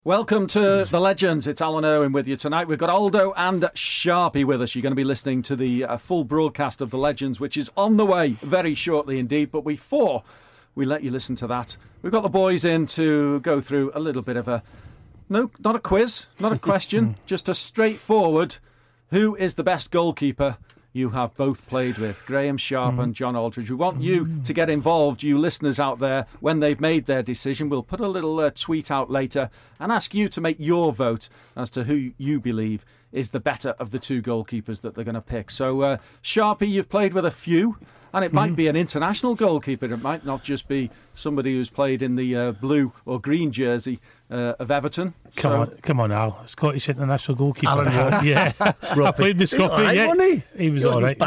Welcome to The Legends. It's Alan Irwin with you tonight. We've got Aldo and Sharpie with us. You're going to be listening to the full broadcast of The Legends, which is on the way very shortly indeed. But before we let you listen to that, we've got the boys in to go through a little bit of not a quiz, not a question, just a straightforward, who is the best goalkeeper you have both played with, Graham Sharp and John Aldridge. We want you to get involved, you listeners out there, when they've made their decision. We'll put a little tweet out later and ask you to make your vote as to who you believe is the better of the two goalkeepers that they're going to pick. So, Sharpie, you've played with a few, and it might be an international goalkeeper. It might not just be somebody who's played in the blue or green jersey of Everton. Come on, Al. Scottish international goalkeeper. Alan Ward. Yeah. I played with Scotland. He was all right.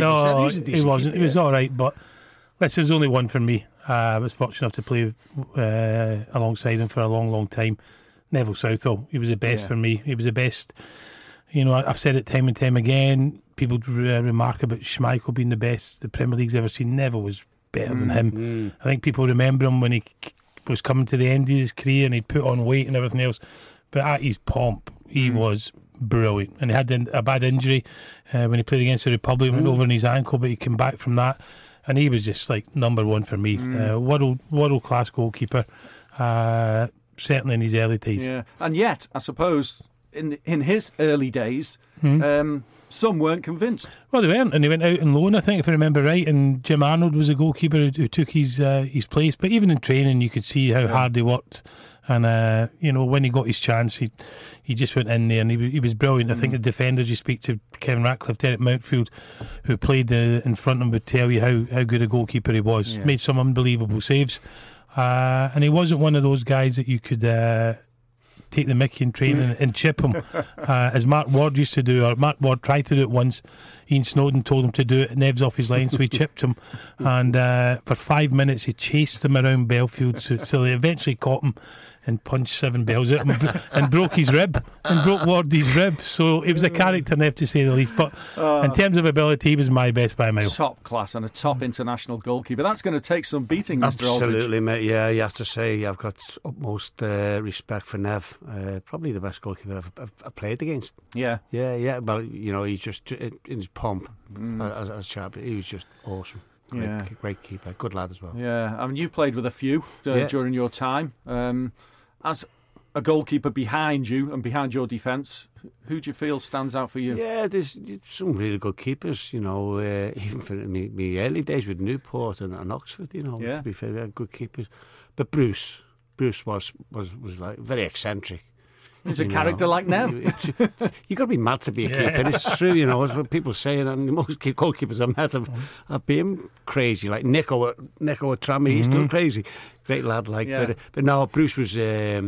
He wasn't. He was all right, but this is only one for me. I was fortunate enough to play alongside him for a long, long time. Neville Southall. He was the best for me. He was the best. You know, I've said it time and time again. People remark about Schmeichel being the best the Premier League's ever seen. Neville was better than him. I think people remember him when he was coming to the end of his career and he'd put on weight and everything else. But at his pomp, he was brilliant. And he had a bad injury when he played against the Republic, went over on his ankle, but he came back from that. And he was just like number one for me. World class goalkeeper, certainly in his early days. Yeah, and yet, I suppose, in his early days, some weren't convinced. Well, they weren't, and he went out on loan, I think, if I remember right. And Jim Arnold was a goalkeeper who took his place. But even in training, you could see how hard he worked. And you know, when he got his chance, he just went in there, and he was brilliant. I think the defenders you speak to, Kevin Ratcliffe, Derek Mountfield, who played in front of him, would tell you how good a goalkeeper he was. Made some unbelievable saves, and he wasn't one of those guys that you could take the mickey in training and chip him, as Mark Ward used to do, or Mark Ward tried to do it once. Ian Snowden told him to do it, Nev's off his line, so he chipped him, and for 5 minutes he chased him around Belfield, so they eventually caught him and punched 7 bells at him and broke his rib, and broke Wardy's rib. So it was a character, Nev, to say the least. But in terms of ability, he was my best by a mile. Top class and a top international goalkeeper. That's going to take some beating, Mr. Aldridge. Absolutely, mate. Yeah, you have to say I've got utmost respect for Nev. Probably the best goalkeeper I've played against. Yeah. But you know, he's just in his pomp as Sharp. He was just awesome. Great keeper. Good lad as well. Yeah, I mean, you played with a few during your time. As a goalkeeper behind you and behind your defence, who do you feel stands out for you? Yeah, there's some really good keepers, you know, even for me early days with Newport and Oxford, you know, to be fair, they had good keepers. But Bruce was like very eccentric. He's a character like Nev. You've got to be mad to be a keeper. It's true, you know, it's what people say, and most goalkeepers are mad of being crazy. Like Nico Trammy, he's still crazy. Great lad, but no, Bruce was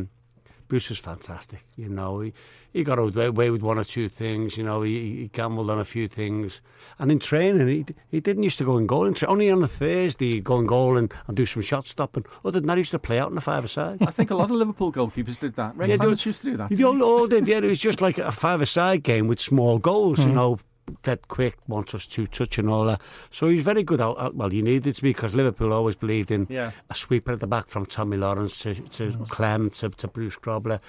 fantastic. You know, he got away with one or two things. You know, he gambled on a few things, and in training he didn't used to go and goal. Only on a Thursday he'd go and goal and do some shot stopping. Other than that, he used to play out on the 5-a-side. I think a lot of Liverpool goalkeepers did that. Ray Clements used to do that. They all did. Yeah, it was just like a 5-a-side game with small goals. You know, dead quick, 1-touch, 2-touch and all that. So he was very good out. Well, you needed to be, because Liverpool always believed in a sweeper at the back from Tommy Lawrence to Clem to Bruce Grobler.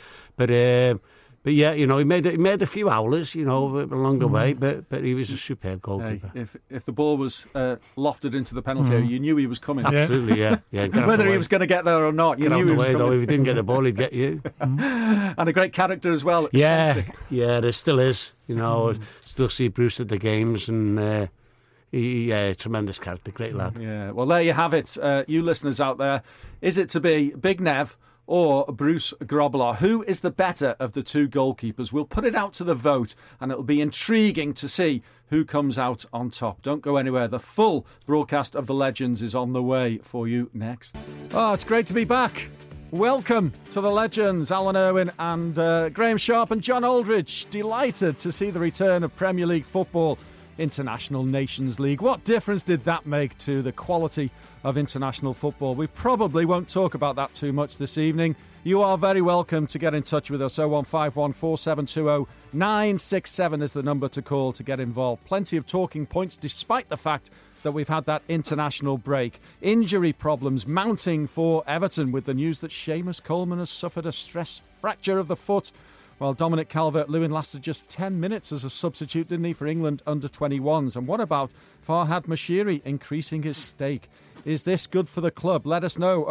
But yeah, you know, he made a few howlers, you know, along the way, but he was a superb goalkeeper. If the ball was lofted into the penalty area, you knew he was coming. Absolutely, yeah. Whether he was going to get there or not, you knew he was coming. Though, if he didn't get the ball, he'd get you. And a great character as well. Yeah, there still is. You know, still see Bruce at the games, and tremendous character, great lad. Yeah, well, there you have it, you listeners out there. Is it to be Big Nev or Bruce Grobbelaar? Who is the better of the two goalkeepers? We'll put it out to the vote, and it'll be intriguing to see who comes out on top. Don't go anywhere. The full broadcast of The Legends is on the way for you next. Oh, it's great to be back. Welcome to The Legends. Alan Irwin and Graham Sharp and John Aldridge. Delighted to see the return of Premier League football. International Nations League. What difference did that make to the quality of international football? We probably won't talk about that too much this evening. You are very welcome to get in touch with us. 0151 4720 967 is the number to call to get involved. Plenty of talking points, despite the fact that we've had that international break. Injury problems mounting for Everton with the news that Seamus Coleman has suffered a stress fracture of the foot, while Dominic Calvert-Lewin lasted just 10 minutes as a substitute, didn't he, for England under-21s? And what about Farhad Moshiri increasing his stake? Is this good for the club? Let us know.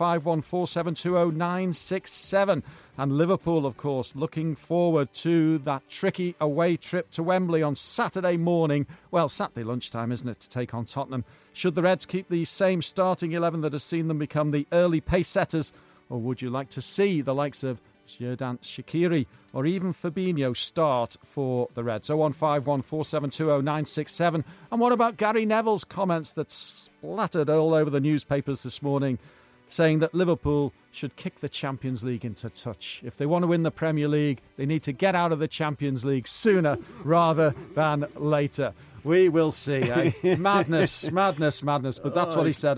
01514720967. And Liverpool, of course, looking forward to that tricky away trip to Wembley on Saturday morning. Well, Saturday lunchtime, isn't it, to take on Tottenham? Should the Reds keep the same starting 11 that has seen them become the early pace setters? Or would you like to see the likes of Xherdan Shaqiri or even Fabinho start for the Reds? 01514720967. And what about Gary Neville's comments that splattered all over the newspapers this morning, saying that Liverpool should kick the Champions League into touch? If they want to win the Premier League, they need to get out of the Champions League sooner rather than later. We will see, eh? Madness. But that's what he said.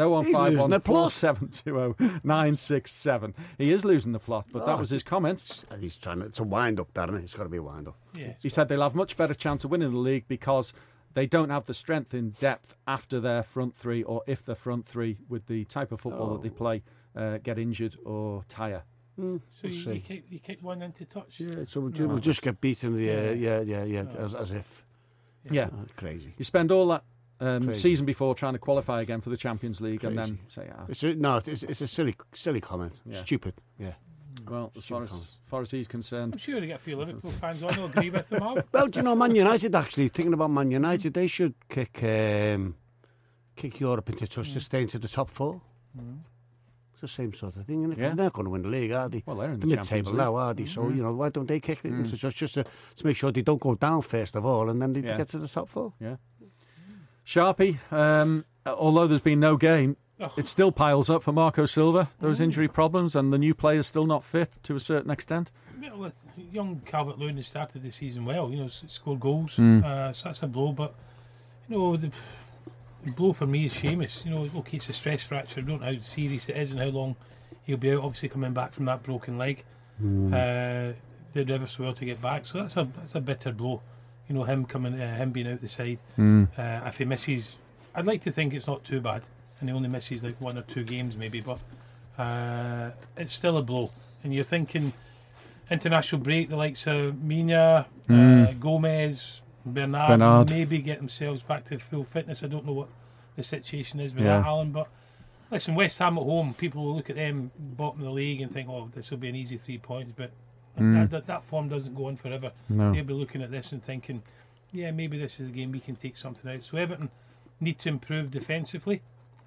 01514720967. He is losing the plot, but that was his comment. He's trying to, it's a wind-up, Darren. It's got to be a wind-up. Yeah, he said they'll have much better chance of winning the league because they don't have the strength in depth after their front three, or if the front three, with the type of football that they play, get injured or tire. So you kicked one into touch? Yeah, so we'll just get beaten. As if. Yeah, crazy. You spend all that season before trying to qualify again for the Champions League, crazy. And then say, it's a silly comment. Yeah. Stupid. Yeah. Well, as far as he's concerned, I'm sure they get a few Liverpool fans on who agree with him. Well, do you know, Man United, actually, thinking about Man United, they should kick Europe into touch to stay into the top four. It's the same sort of thing, and they're not going to win the league, are they? Well, they're in the mid-table now, are they? So, why don't they kick it into touch just to make sure they don't go down first of all, and then they get to the top four? Yeah. Sharpie, although there's been no game, it still piles up for Marco Silva. Those injury problems, and the new players still not fit to a certain extent. Well, young Calvert-Lewin has started the season well. Scored goals, so that's a blow. But the blow for me is Seamus. Okay, it's a stress fracture. I don't know how serious it is and how long he'll be out. Obviously, coming back from that broken leg, did ever so well to get back. So that's a bitter blow. Him being out the side. If he misses, I'd like to think it's not too bad, and he only misses like 1 or 2 games maybe, but it's still a blow. And you're thinking international break, the likes of Mina, Gomez, Bernard maybe get themselves back to full fitness. I don't know what the situation is with that, Alan, but listen, West Ham at home, people will look at them bottom of the league and think, this will be an easy 3 points, but that form doesn't go on forever. No. They'll be looking at this and thinking, maybe this is a game we can take something out. So Everton need to improve defensively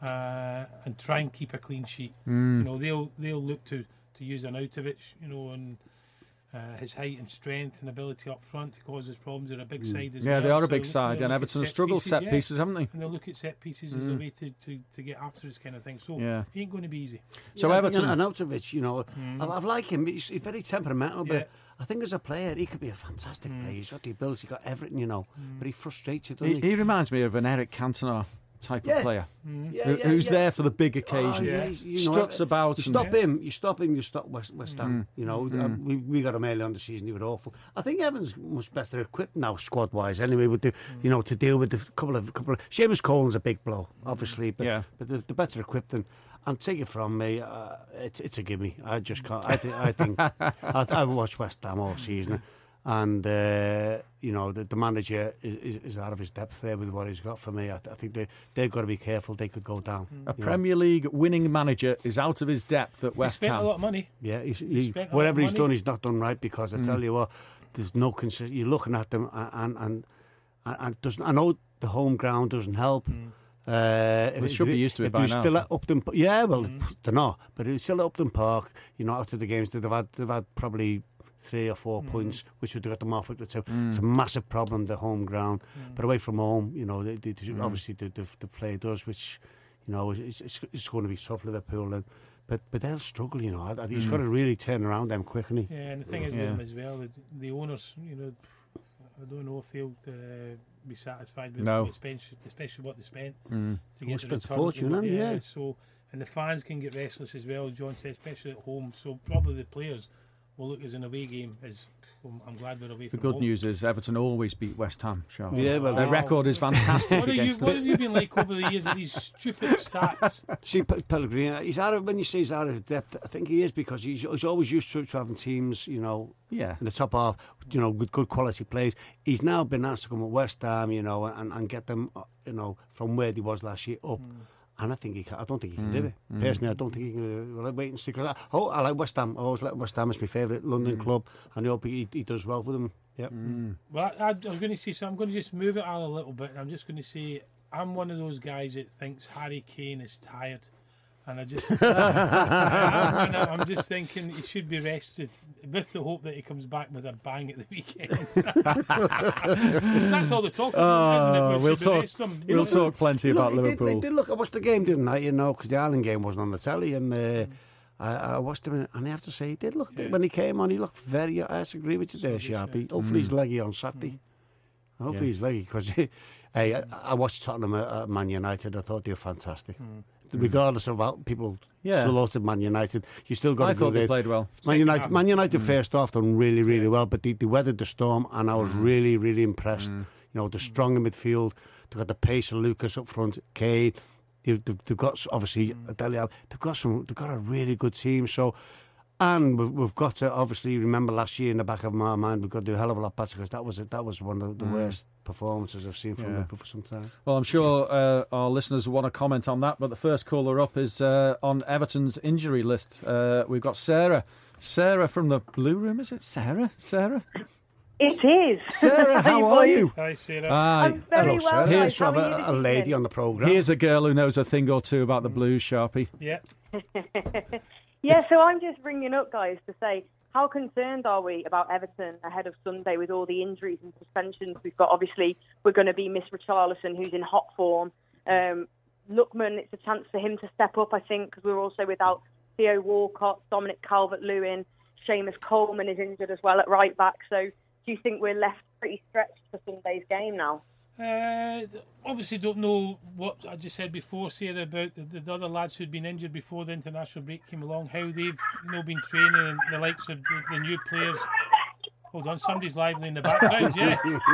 and try and keep a clean sheet. They'll look to use Arnautovic, and his height and strength and ability up front to cause us problems. They're a big side as well. Yeah, they are a big side, and Everton have struggled set pieces, haven't they? And they'll look at set pieces as a way to get after this kind of thing. So it ain't going to be easy. So Everton, Arnautovic, I've liked him. He's very temperamental, but I think as a player he could be a fantastic player. He's got the ability, he's got everything, but he frustrates you, doesn't he? He reminds me of an Eric Cantona type of player who's there for the big occasion, struts about. You stop him, you stop West Ham. We got him early on the season. He was awful. I think Everton's much better equipped now, squad wise. Anyway, with the to deal with the couple of. Seamus Coleman's a big blow, obviously, but they're better equipped. And take it from me, it's a gimme. I just can't. I think I've watched West Ham all season. And the manager is out of his depth there with what he's got. For me, I think they've got to be careful. They could go down. A Premier League winning manager is out of his depth at West Ham. He spent a lot of money. Yeah, whatever he's done, he's not done right, because I tell you what, there's no consistency. You're looking at them and doesn't. I know the home ground doesn't help. They should be used to it by now. Still at Upton, they're not. But it's still at Upton Park. After the games, they've had probably 3 or 4 points, which would have got them off at the top. It's a massive problem, the home ground. But away from home, they obviously the play does, which it's going to be tough, Liverpool. But they'll struggle, He's got to really turn around them quick, hasn't he? Yeah, and the thing is with them as well, the owners, I don't know if they'll be satisfied with especially what they spent to get the return. Fortune, So, and the fans can get restless as well, as John said, especially at home. So probably the players will look as an away game as I'm glad we're away. The good news is Everton always beat West Ham. Sure. Yeah, well, their record is fantastic against them. What have you been like over the years of these stupid stats? See, Pellegrini, he's out of, when you say he's out of depth, I think he is, because he's always used to having teams, in the top half, with good quality players. He's now been asked to come at West Ham, and get them, from where he was last year up. And I don't think he can do it. Personally, I don't think he can. Well, wait and see. Cause I like West Ham. I always like West Ham. It's my favourite London club, and I hope he does well with them. Yep. Well, I'm going to say, so I'm going to just move it on a little bit. I'm just going to say, I'm one of those guys that thinks Harry Kane is tired. And I'm just thinking he should be rested with the hope that he comes back with a bang at the weekend. That's all the talk about, isn't it? We'll talk plenty about Liverpool. They did look. I watched the game, didn't I? Because the Ireland game wasn't on the telly, and I watched him, and I have to say, he did look. When he came on, he looked very. I agree with you there, Sharpie. Hopefully he's leggy on Saturday. Hopefully he's leggy, because I watched Tottenham at Man United. I thought they were fantastic. Regardless of how people saluted Man United, you still got to go there. I thought they played well. Man United first off done really, really well, but they weathered the storm, and I was really, really impressed. They're strong in midfield. They've got the pace of Lucas up front, Kane. They've got obviously Dele Alli. They've got a really good team. So. And we've got to obviously remember last year in the back of my mind, we've got to do a hell of a lot better, because that was one of the worst performances I've seen from Liverpool for some time. Well, I'm sure our listeners will want to comment on that, but the first caller up is on Everton's injury list. We've got Sarah. Sarah from the Blue Room, is it? Sarah? It is. Sarah, how are you? Hi, Sarah. I'm very Hello, Sarah. Here's to have a lady on the programme. Here's a girl who knows a thing or two about the Blues, Sharpie. Yeah. Yeah, so I'm just ringing up, guys, to say, how concerned are we about Everton ahead of Sunday with all the injuries and suspensions we've got? Obviously, we're going to be Miss Richarlison, who's in hot form. Lookman, it's a chance for him to step up, I think, because we're also without Theo Walcott, Dominic Calvert-Lewin, Seamus Coleman is injured as well at right back. So do you think we're left pretty stretched for Sunday's game now? Obviously don't know what I just said before, Sarah, about the other lads who'd been injured before the international break came along, how they've been training, and the likes of the new players. Hold on, somebody's lively in the background, yeah.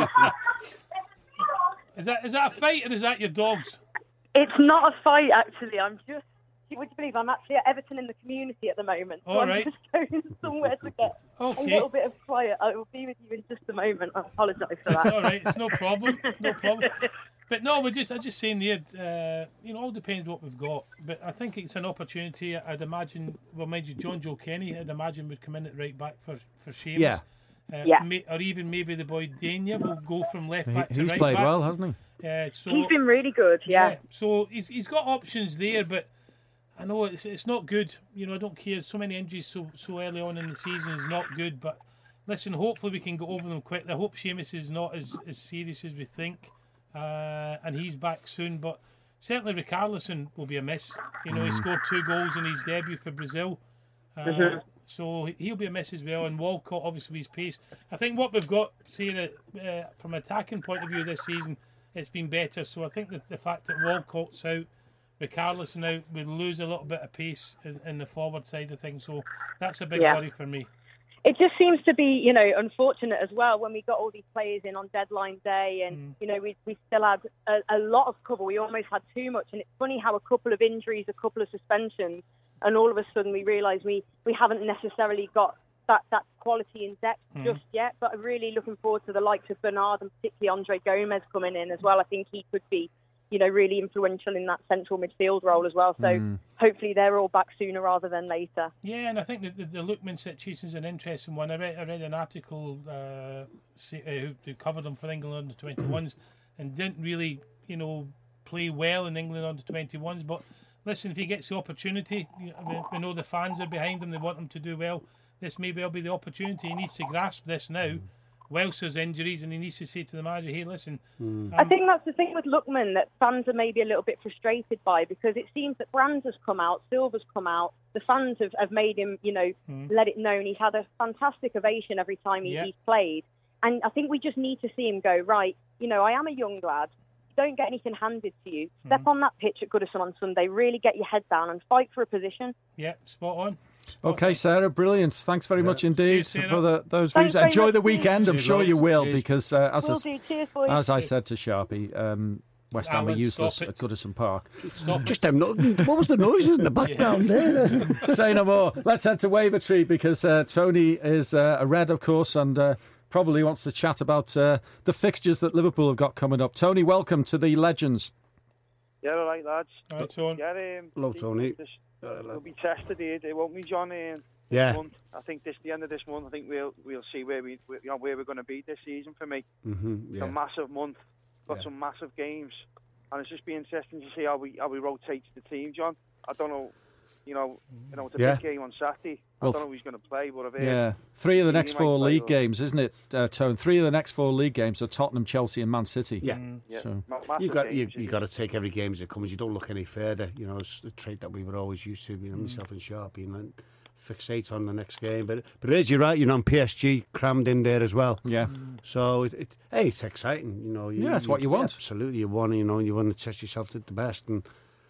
Is that a fight, or is that your dogs? It's not a fight, actually. Would you believe I'm actually at Everton in the community at the moment? So I'm just going somewhere to get a little bit of quiet. I will be with you in just a moment. I apologise for that. It's all right. It's no problem. No problem. But no, I'm just saying there, all depends what we've got. But I think it's an opportunity. I'd imagine, well, mind you, John Joe Kenny, I'd imagine, would come in at right back for Seamus. Or even maybe the boy Dania will go from left back to right back. He's played well, hasn't he? He's been really good, yeah. So he's got options there, but I know it's not good. I don't care. So many injuries so early on in the season is not good. But listen, hopefully we can go over them quickly. I hope Seamus is not as serious as we think, and he's back soon. But certainly Richarlison will be a miss. He scored 2 goals in his debut for Brazil, so he'll be a miss as well. And Walcott, obviously, his pace. I think what we've got, Sarah, from an attacking point of view this season, it's been better. So I think that the fact that Walcott's out, Richarlison out, we lose a little bit of pace in the forward side of things, so that's a big worry for me. It just seems to be, unfortunate as well when we got all these players in on deadline day, and we still had a lot of cover. We almost had too much, and it's funny how a couple of injuries, a couple of suspensions, and all of a sudden we realise we haven't necessarily got that quality in depth just yet. But I'm really looking forward to the likes of Bernard and particularly Andre Gomez coming in as well. I think he could be really influential in that central midfield role as well. So hopefully they're all back sooner rather than later. Yeah, and I think the Lookman situation is an interesting one. I read an article who covered him for England under 21s and didn't really, play well in England under 21s. But listen, if he gets the opportunity, we know the fans are behind him. They want him to do well. This may well be the opportunity. He needs to grasp this now. Whilst there's injuries, and he needs to say to the manager, hey, listen. I think that's the thing with Lookman that fans are maybe a little bit frustrated by, because it seems that Brands has come out, Silva's come out, the fans have made him, let it known. He's had a fantastic ovation every time he's played. And I think we just need to see him go, right, I am a young lad. don't get anything handed to you. Step on that pitch at Goodison on Sunday. Really get your head down and fight for a position. Yeah, spot on. Okay, Sarah, brilliant. Thanks very much indeed for those views. very Enjoy much the weekend. I'm sure you will, Cheers. because Cheers, boys. as I said to Sharpie, West Ham are Alan, useless stop at it. Goodison Park. Just them. What was the noises in the background there? Say no more. Let's head to Wavertree, because Tony is a Red, of course, and probably wants to chat about the fixtures that Liverpool have got coming up. Tony, welcome to the Legends. Yeah, all right, lads. All right, Tony. Yeah, Hello, Tony. We'll be tested here, won't we, John? Yeah. Month. I think the end of this month, I think we'll see where we're going to be this season. For me, Mm-hmm, it's a massive month. Got some massive games, and it's just be interesting to see how we rotate the team, John. I don't know. It's a big game on Saturday. I don't know who he's going to play, but I've heard 3 of the next 4 league games, isn't it, Tone? 3 of the next 4 league games are Tottenham, Chelsea, and Man City. Yeah. So You got to take every game as it comes. You don't look any further. It's the trait that we were always used to. Myself and Sharpie, fixate on the next game. But as you're right, and PSG crammed in there as well. Yeah. So it's exciting. It's what you want. Absolutely, you want. You want to test yourself to the best. And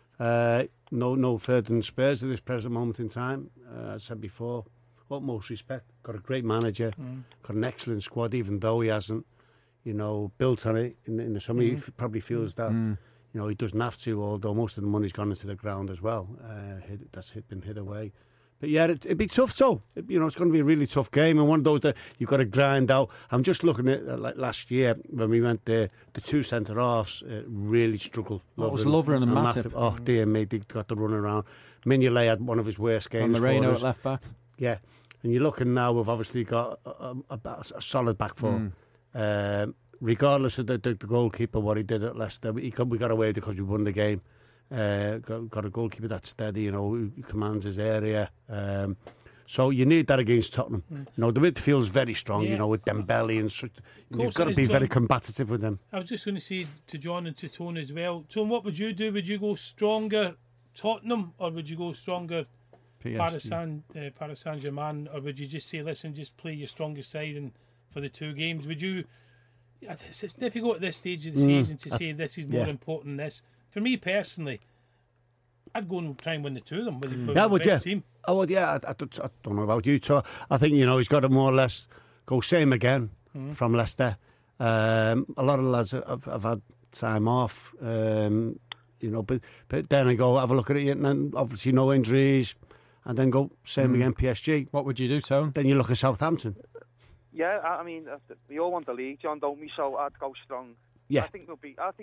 no further than Spurs at this present moment in time. As I said before, utmost respect. Got a great manager. Got an excellent squad, even though he hasn't, built on it in the summer. He probably feels that. He doesn't have to, although most of the money's gone into the ground as well. Been hid away. But yeah, it'd be tough too. It's going to be a really tough game, and one of those that you've got to grind out. I'm just looking at like last year when we went there, the 2 centre halves really struggled. It was Lovren and Matip. Oh dear me, they got to run around. Mignolet had one of his worst games. And Moreno at left back. Yeah, and you're looking now. We've obviously got a solid back four. Regardless of the goalkeeper, what he did at Leicester, we got away because we won the game. Got a goalkeeper that's steady, who commands his area. So you need that against Tottenham. The midfield is very strong, with Dembele and such. You've got to be very combative with them. I was just going to say to John and to Tone as well. Tone, what would you do? Would you go stronger Tottenham, or would you go stronger Paris Saint-Germain, or would you just say, listen, just play your strongest side and for the 2 games? Would you? It's difficult at this stage of the season to say this is more important than this. For me personally, I'd go and try and win the 2 of them with the best team. I would, yeah. I don't know about you, Tom. I think, he's got to more or less go same again from Leicester. A lot of lads have had time off, but then I go have a look at it, and then obviously no injuries, and then go same again, PSG. What would you do, Tone? Then you look at Southampton. Yeah, I mean, we all want the league, John, don't we? So I'd go strong. Yeah. I think we'll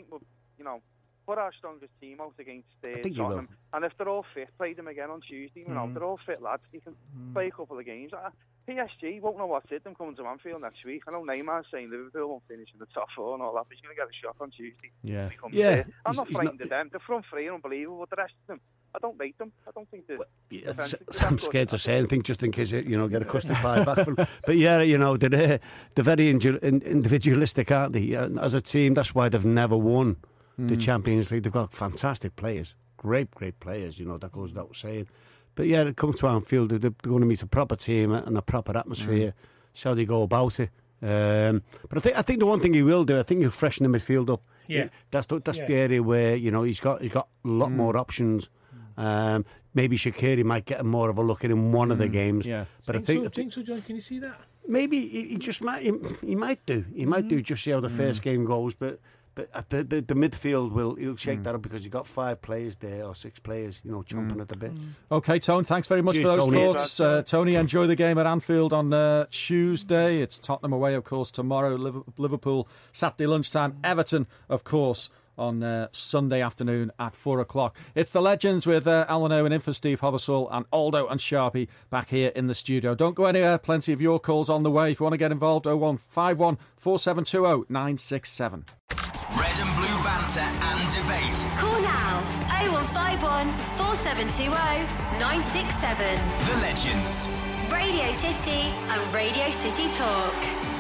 put our strongest team out against Tottenham. And if they're all fit, play them again on Tuesday. They're all fit lads. You can play a couple of games. PSG won't know what's hit them coming to Anfield next week. I know Neymar's saying Liverpool won't finish in the top 4 and all that, but he's going to get a shot on Tuesday. Yeah. I'm not frightened of them. The front 3 are unbelievable, but the rest of them, I don't rate them. I don't think I'm scared to say anything just in case get a custard pie back from. But yeah, they're very individualistic, aren't they? As a team, that's why they've never won the Champions League. They've got fantastic players, great players. That goes without saying. But yeah, it comes to Anfield, they're going to meet a proper team and a proper atmosphere. See how they go about it. But I think the one thing he will do, I think he'll freshen the midfield up. Yeah, that's the area where he's got a lot more options. Maybe Shaqiri might get more of a look at in one of the games. Yeah, but I think so, John. Can you see that? Maybe he just might. He might do. He might do just see how the first game goes. But at the midfield he'll shake that up because you've got 5 players there or 6 players, chomping at the bit. Okay, Tone, thanks very much for those thoughts. Tony, enjoy the game at Anfield on Tuesday. It's Tottenham away, of course, tomorrow. Liverpool Saturday lunchtime. Everton, of course, on Sunday afternoon at 4 o'clock. It's the Legends with Alan Owen in for Steve Hobbersall and Aldo and Sharpie back here in the studio. Don't go anywhere. Plenty of your calls on the way. If you want to get involved, 0151 4720 967. Red and blue banter and debate. Call now 0151 4720 967. The Legends. Radio City and Radio City Talk.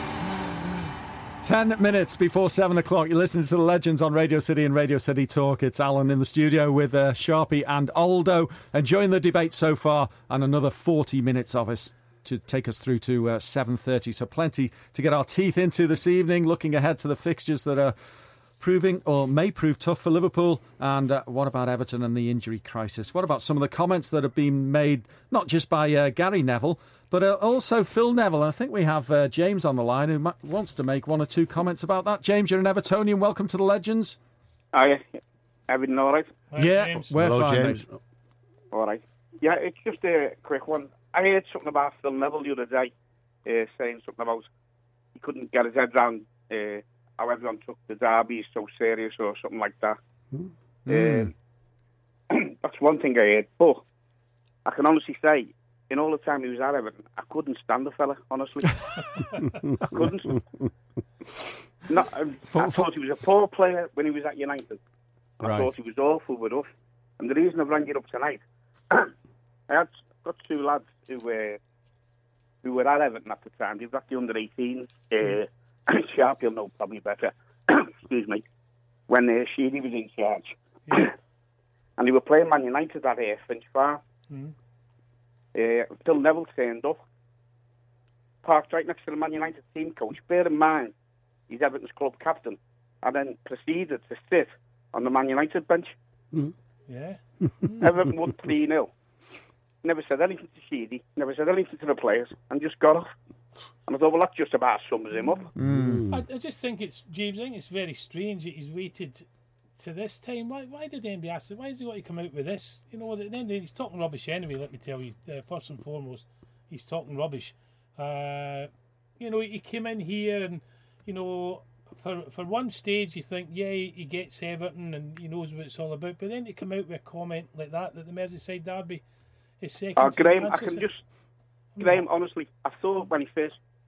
10 minutes before 7 o'clock. You're listening to The Legends on Radio City and Radio City Talk. It's Alan in the studio with Sharpie and Aldo. Enjoying the debate so far, and another 40 minutes of us to take us through to 7:30. So plenty to get our teeth into this evening. Looking ahead to the fixtures that are proving or may prove tough for Liverpool? And what about Everton and the injury crisis? What about some of the comments that have been made, not just by Gary Neville, but also Phil Neville? And I think we have James on the line who wants to make one or two comments about that. James, you're an Evertonian. Welcome to the Legends. Hi, everything all right? Yeah, James. we're Hello, fine, James. mate. All right. Yeah, it's just a quick one. I heard something about Phil Neville the other day, saying something about he couldn't get his head round how everyone took the derby so serious or something like that. That's one thing I heard. But I can honestly say, in all the time he was at Everton, I couldn't stand the fella, honestly. I couldn't. I thought he was a poor player when he was at United. And I thought he was awful with us. And the reason I've rang it up tonight, I got two lads who were at Everton at the time. They were at the under-18s. Sharp, you'll know probably better. Excuse me. When Sheedy was in charge. And they were playing Man United at Finch Farm. Phil Neville turned up. Parked right next to the Man United team coach. Bear in mind, he's Everton's club captain. And then proceeded to sit on the Man United bench. Yeah. Everton won 3-0. Never said anything to Sheedy, never said anything to the players, and just got off. And I thought, well, that just about sums him up. I just think it's, James, I think it's very strange that he's waited to this time. Why did anybody ask him? Why has he got to come out with this? You know, then he's talking rubbish anyway, let me tell you. First and foremost, he's talking rubbish. You know, he came in here and, you know, for one stage you think, yeah, he gets Everton and he knows what it's all about, but then to come out with a comment like that the Merseyside derby is second. Graham, I can just... Graham, honestly, I thought when you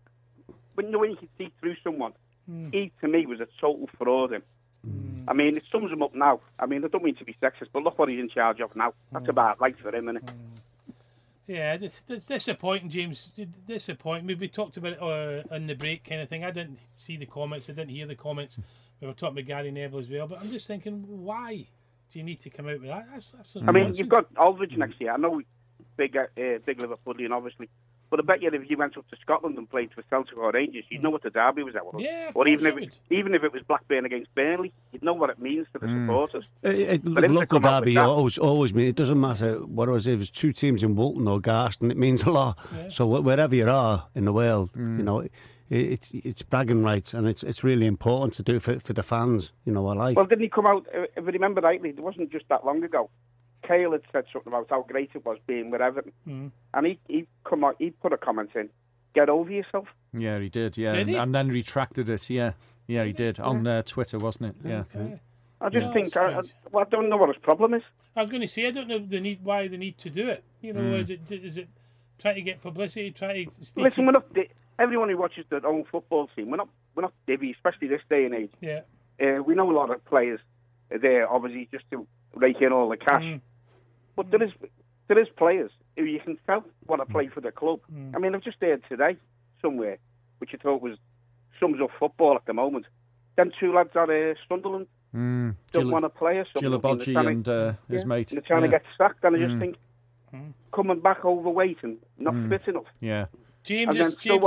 can see through someone, he, to me, was a total fraud. I mean, it sums him up now. I mean, I don't mean to be sexist, but look what he's in charge of now. That's about right for him, isn't it? Yeah, disappointing, James. Disappointing. We talked about it on the break kind of thing. I didn't see the comments. I didn't hear the comments. We were talking about Gary Neville as well. But I'm just thinking, why do you need to come out with that? That's I mean, you've got Aldridge next year. I know big Liverpoolian, obviously. But I bet you if you went up to Scotland and played for Celtic or Rangers, you'd know what the derby was at. Yeah, or even if it was Blackburn against Burnley, you'd know what it means to the supporters. Local derby always means, it doesn't matter what it was, if it's two teams in Walton or Garston, it means a lot. Yeah. So wherever you are in the world, you know, it's bragging rights, and it's really important to do for the fans. You know, I like. Well, didn't he come out? If I remember rightly, it wasn't just that long ago. Kale had said something about how great it was being with Everton, and he put a comment in, "Get over yourself." Yeah, he did. Yeah, did he? And then retracted it. Yeah, he did on Twitter, wasn't it? Yeah. Okay. I just think I don't know what his problem is. I was going to say I don't know why they need to do it. You know, is it try to get publicity? Try to speak. Listen, we're not everyone who watches their own football team. We're not divvy, especially this day and age. Yeah. We know a lot of players are there, obviously, just to rake in all the cash. But there is players who you can tell want to play for the club. I mean, I've just heard today somewhere, which I thought sums up football at the moment. Them two lads at Sunderland don't want to play or something. Gilaboggi and his mate. They're trying to get sacked, and I just think coming back overweight and not fit enough. Yeah. James,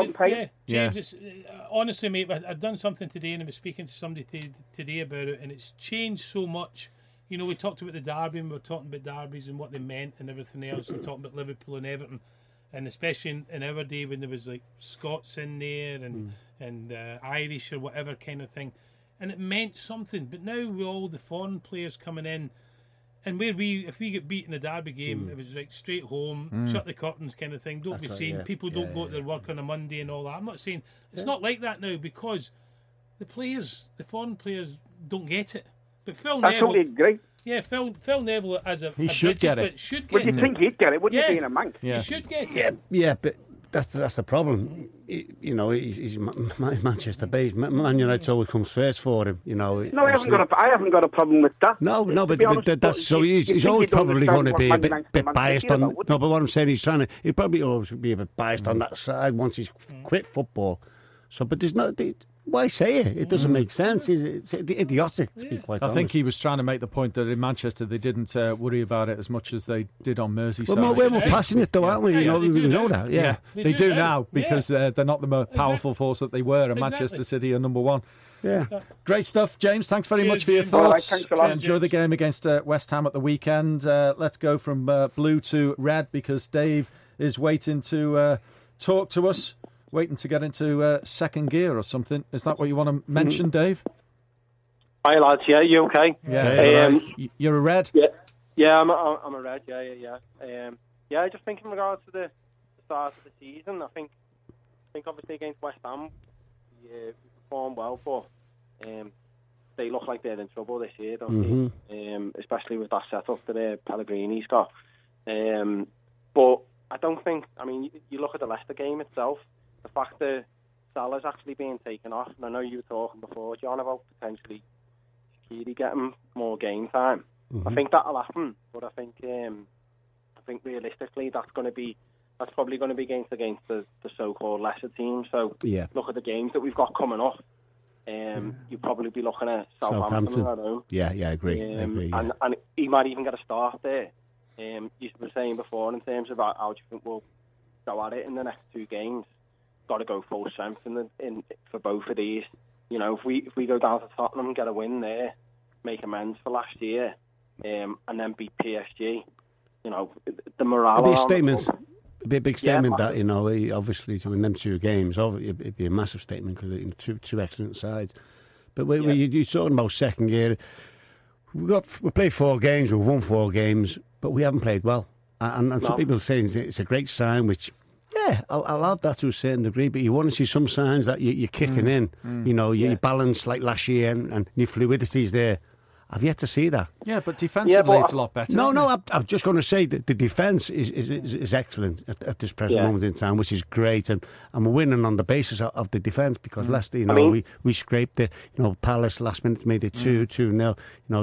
honestly, mate, I've done something today, and I was speaking to somebody today about it, and it's changed so much. You know, we talked about the derby, and we were talking about derbies and what they meant and everything else, and talking about Liverpool and Everton, and especially in our day when there was like Scots in there and Irish or whatever kind of thing, and it meant something. But now with all the foreign players coming in, and if we get beat in a derby game, it was like straight home, shut the curtains kind of thing. Don't be seen. People don't go to their work on a Monday and all that. I'm not saying it's not like that now, because the foreign players don't get it. But Phil Neville, totally agree. Yeah, Phil Neville as he should get it. Would you think he'd get it? Wouldn't he, being a Manc? Yeah. He should get it. Yeah, but that's the problem. You know, he's Manchester based. Man United always comes first for him. You know. No, I haven't got a problem with that. No, but that's so. He's always probably going to be a bit biased on. No, but what I'm saying, he'll probably always be a bit biased on that side once he's quit football. So, but there's no. why say it? It doesn't make sense. It's idiotic, to be quite honest. I think he was trying to make the point that in Manchester they didn't worry about it as much as they did on Merseyside. We're more passionate though, aren't we? We know that. Yeah, they do now because they're not the most powerful force that they were, and Manchester City are number one. Yeah. Great stuff, James. Thanks very much for your thoughts. Thanks a lot, Enjoy the game against West Ham at the weekend. Let's go from blue to red because Dave is waiting to talk to us, waiting to get into second gear or something. Is that what you want to mention, Dave? Hi, lads. Yeah, you okay? Yeah. You're a red? Yeah, I'm a red. Yeah. I just think in regards to the start of the season, I think obviously against West Ham, we performed well, but they look like they're in trouble this year, don't they? Especially with that setup that Pellegrini's got. But I don't think, you look at the Leicester game itself, the fact that Salah's actually being taken off, and I know you were talking before, John, about potentially Shaqiri getting more game time. I think that'll happen, but I think realistically that's probably going to be against the so-called lesser teams. So look at the games that we've got coming up. You'll probably be looking at Southampton. I know. Yeah, I agree. And he might even get a start there. You were saying before in terms of how do you think we'll go at it in the next two games. Got to go full strength in for both of these. You know, if we go down to Tottenham, get a win there, make amends for last year, and then beat PSG. You know, the morale. It'd be a statement. It'd be a big statement that, you know, obviously to win them two games, it'd be a massive statement because two excellent sides. But you're talking about second gear. We played 4 games, we've won 4 games, but we haven't played well. And some people are saying it's a great sign, which, I'll have that to a certain degree, but you want to see some signs that you're kicking in. You know, you're balanced like last year and your fluidity's there. I've yet to see that. Yeah, but defensively it's a lot better. I'm just going to say that the defence is excellent at this present moment in time, which is great, and we're winning on the basis of the defence because Leicester, we scraped it. You know, Palace last minute made it 2-0.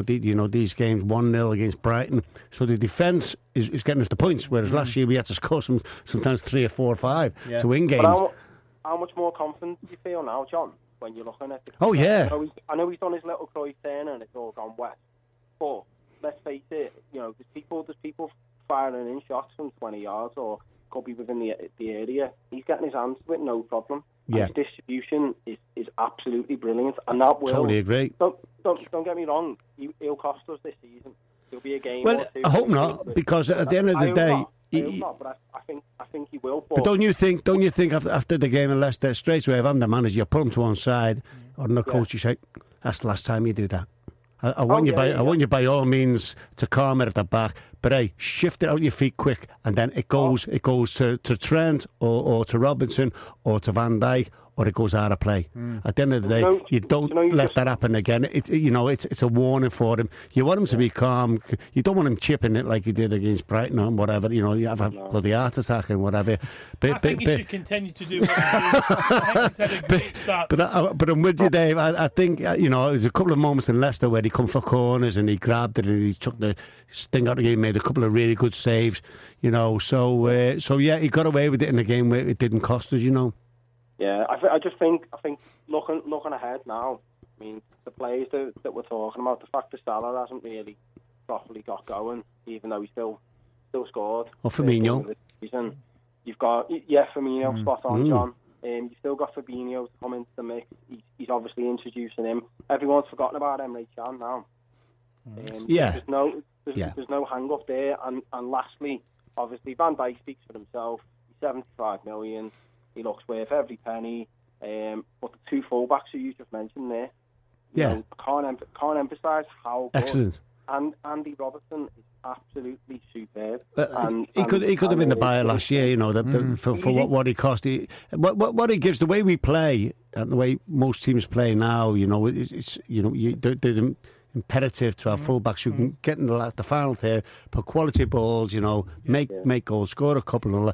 These games 1-0 against Brighton. So the defence is getting us the points, whereas last year we had to score sometimes 3 or 4 or 5 to win games. But how much more confident do you feel now, John? When you're looking at it. Oh, yeah. I know he's done his little Cruyff turn and it's all gone west. But let's face it, you know, there's people firing in shots from 20 yards or could be within the area. He's getting his hands to it, no problem. Yeah. And his distribution is absolutely brilliant, and that will. Totally agree. Don't get me wrong. He'll cost us this season. There'll be a game. Well, I hope not, because at the end of the day. I hope not, but I think he will. But don't you think after the game in Leicester, straight away, if I'm the manager, you put him to one side, or the coach, you say, that's the last time you do that. I want you by all means to calm it at the back, but hey, shift it out your feet quick, and then it goes to Trent or to Robinson or to Van Dijk, or it goes out of play. At the end of the day, you don't let that happen again. It's a warning for him. You want him to be calm. You don't want him chipping it like he did against Brighton or whatever. You know, you have a bloody heart attack and whatever. I think he should continue to do what he's doing. But I'm with you, Dave. I think, there's a couple of moments in Leicester where he come for corners and he grabbed it and he took the sting out of the game, made a couple of really good saves. You know, so he got away with it in a game where it didn't cost us, you know. Yeah, I just think looking ahead now, I mean, the players that we're talking about, the fact that Salah hasn't really properly got going, even though he still scored. Or Firmino. You've got, Firmino, spot on, John. You've still got Fabinho to come into the mix. He's obviously introducing him. Everyone's forgotten about Emre Can now. There's no hang-up there. And lastly, obviously, Van Dijk speaks for himself. He's 75 million. He looks worth every penny. But the 2 fullbacks who you just mentioned there, can't emphasise how good. Excellent. And Andy Robertson is absolutely superb. He could have been the buyer last year, you know, for what he cost. What he gives, the way we play and the way most teams play now, you know, it's they're imperative to have fullbacks who can get in the final there, put quality balls, you know, make goals, score a couple. And all that.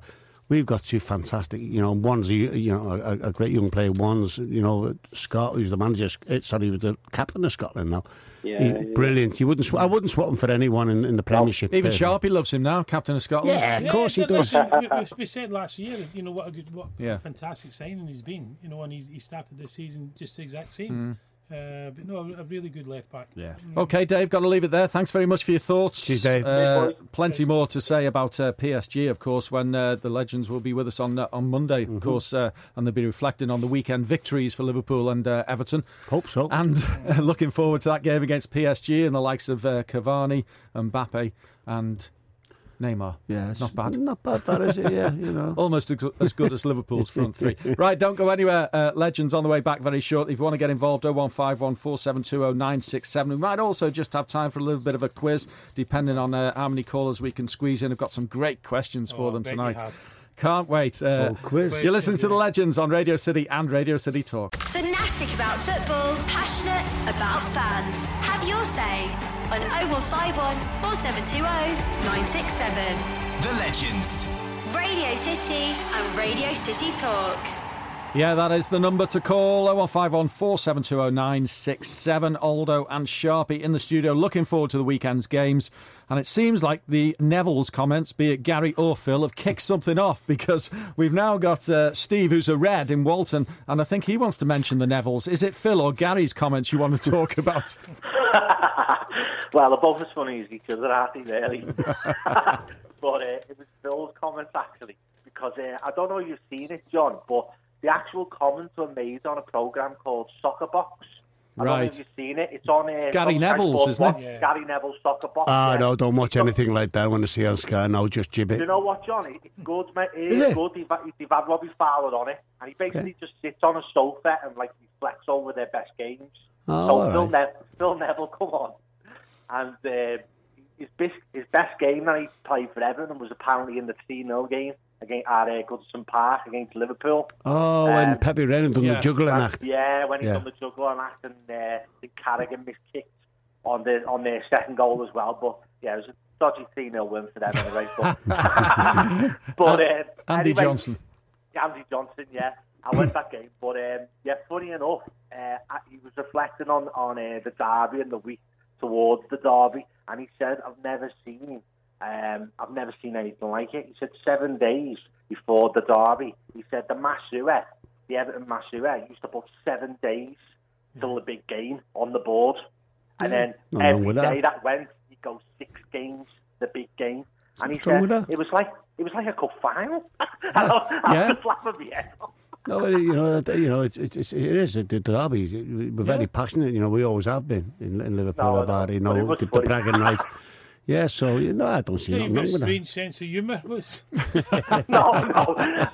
we've got two fantastic, one's a great young player. One's, Scott, who's the manager. Sorry, the captain of Scotland now. Brilliant. I wouldn't swap him for anyone in the Premiership. Even Sharpie loves him now, captain of Scotland. Yeah, of course he does. We said last year, what a fantastic signing he's been. And he started this season just the exact same. But no, a really good left back. Yeah. Okay, Dave, got to leave it there. Thanks very much for your thoughts. Cheers, Dave. Plenty more to say about PSG, of course, when the Legends will be with us on Monday, of course, and they'll be reflecting on the weekend victories for Liverpool and Everton. Hope so. And looking forward to that game against PSG and the likes of Cavani, Mbappe and Neymar. Yeah, not bad. Not bad, that is it, yeah. Almost as good as Liverpool's front three. Right, don't go anywhere. Legends on the way back very shortly. If you want to get involved, 01514 472 0967. We might also just have time for a little bit of a quiz, depending on how many callers we can squeeze in. I've got some great questions for them tonight. Can't wait. Quiz. You're listening to The Legends on Radio City and Radio City Talk. Fanatic about football, passionate about fans. Have your say on 0151 4720 967. The Legends. Radio City and Radio City Talk. Yeah, that is the number to call. 0151 472 0967. Aldo and Sharpie in the studio, looking forward to the weekend's games. And it seems like the Neville's comments, be it Gary or Phil, have kicked something off, because we've now got Steve, who's a Red in Walton, and I think he wants to mention the Neville's. Is it Phil or Gary's comments you want to talk about? Well, they're both as funny as each other, aren't they, really? But it was Phil's comments, actually, because I don't know if you've seen it, John, but the actual comments were made on a programme called Soccer Box. I don't know if you've seen it. It's on Gary Neville's, isn't it? Yeah. Gary Neville's Soccer Box. No, don't watch anything like that when I see on Sky. No, just jib it. You know what, John? It's good, mate. It's good. They've had Robbie Fowler on it, and he basically just sits on a sofa and reflects over their best games. Phil Neville, come on. And his best game that he played for Everton was apparently in the 3-0 game against at Goodison Park against Liverpool. Oh, when Pepe Reina done the juggling act. Yeah, when he done the juggling act, and Carragher miskicked on their second goal as well. But yeah, it was a dodgy 3-0 win for them anyway. But Andy Johnson. Andy Johnson, yeah. I went that game. But funny enough, he was reflecting on the derby and the week towards the derby, and he said, I've never seen anything like it. He said 7 days before the derby, he said the Everton Masua used to put 7 days till the big game on the board, and then every day that went, he'd go 6 games, the big game, and he said it was like a cup final. I was laughing my head off. No, it is the derby. We're very passionate. We always have been in Liverpool about the bragging rights. Yeah, so I don't see nothing wrong with that. Strange sense of humour. No.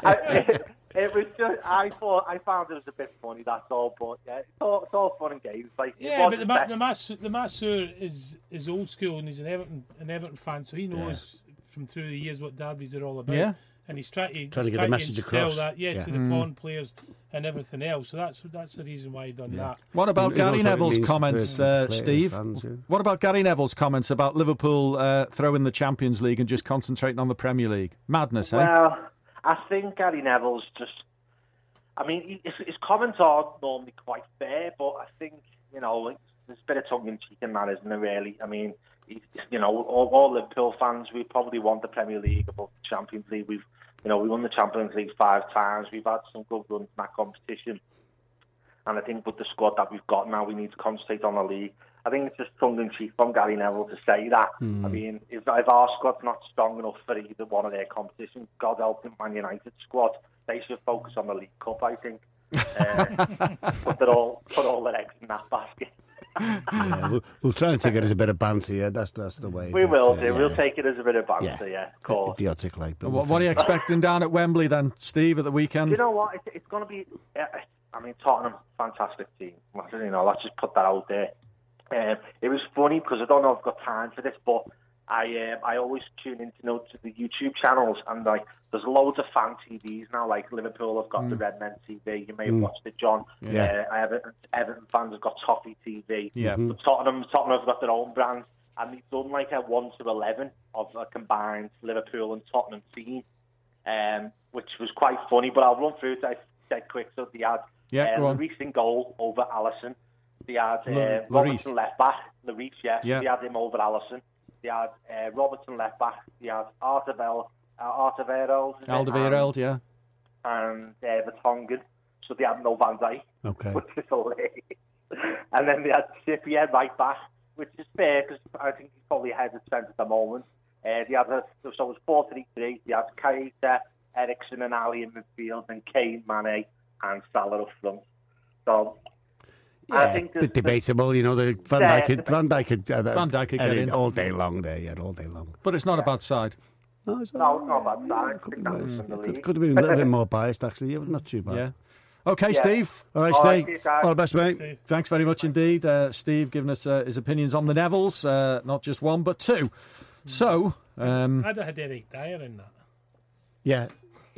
It was just I found it was a bit funny. That's all. But yeah, it's all fun and games. But the Masseur is old school, and he's an Everton fan, so he knows from through the years what derbies are all about. Yeah. And he's trying to get the message across. That, to the foreign players and everything else. So that's the reason why he done that. What about Gary Neville's comments, Steve? What about Gary Neville's comments about Liverpool throwing the Champions League and just concentrating on the Premier League? Madness, eh? Well, I think Gary Neville's just... I mean, his comments are normally quite fair, but I think, there's a bit of tongue-in-cheek in that, isn't there, really? I mean, all Liverpool fans, we probably want the Premier League above the Champions League. We won the Champions League 5 times. We've had some good runs in that competition. And I think with the squad that we've got now, we need to concentrate on the league. I think it's just tongue-in-cheek from Gary Neville to say that. I mean, if our squad's not strong enough for either one of their competitions, God help the Man United squad, they should focus on the League Cup, I think. Put all their eggs in that basket. We'll try and take it as a bit of banter. Yeah, that's the way. We will do. We'll take it as a bit of banter. Yeah, of course. Idiotic, like. What are you expecting down at Wembley then, Steve, at the weekend? You know what? It's going to be. I mean, Tottenham, fantastic team. Let's just put that out there. It was funny because I don't know if I've got time for this, but I always tune into the YouTube channels, and there's loads of fan TVs now. Like Liverpool have got the Redmen TV. You may have watched it, John. Everton fans have got Toffee TV. Yeah. But Tottenham have got their own brand, and they've done like a 1-11 of a combined Liverpool and Tottenham team. which was quite funny. But I'll run through it dead quick. So they had Lloris in goal over Alisson. They had Robertson left back. Lloris, They had him over Alisson. They had Robertson left back. They had Alderweireld, and Vertonghen. So they had no Van Dijk, which is hilarious. And then they had Trippier right back, which is fair because I think he's probably ahead of trend at the moment. They had so it was 4-3-3. They had Keita, Eriksen and Ali in midfield, and Kane, Mane, and Salah up front. So I think a bit debatable, you know. The Van Dijk could get in all day long there, all day long. But it's not a bad side. No, it's not a bad side. It could have been a little bit more biased, actually. Yeah, but not too bad. Yeah. Okay, Steve. All right, Steve. All the best, mate. Steve. Thanks very much indeed. Steve giving us his opinions on the Nevilles, not just one, but two. So... I'd have had Eric Dyer in that. Yeah.